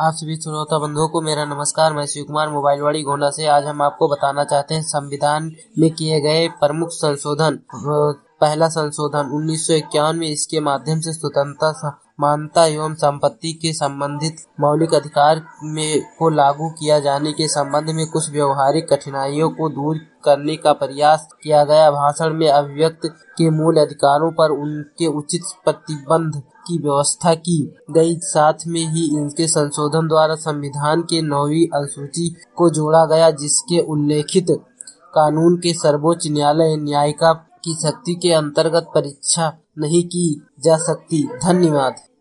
आप सभी श्रोता बंधुओं को मेरा नमस्कार। मैं शिव कुमार मोबाइलवाड़ी गोंडा से। आज हम आपको बताना चाहते हैं संविधान में किए गए प्रमुख संशोधन। पहला संशोधन 1951 में, इसके माध्यम से स्वतंत्रता, समानता एवं संपत्ति के संबंधित मौलिक अधिकार में को लागू किया जाने के संबंध में कुछ व्यवहारिक कठिनाइयों को दूर करने का प्रयास किया गया। भाषण में अभिव्यक्ति के मूल अधिकारों पर उनके उचित प्रतिबंध की व्यवस्था की गई। साथ में ही इनके संशोधन द्वारा संविधान के 9वीं अनुसूची को जोड़ा गया, जिसके उल्लेखित कानून के सर्वोच्च न्यायालय न्यायिका की शक्ति के अंतर्गत परीक्षा नहीं की जा सकती। धन्यवाद।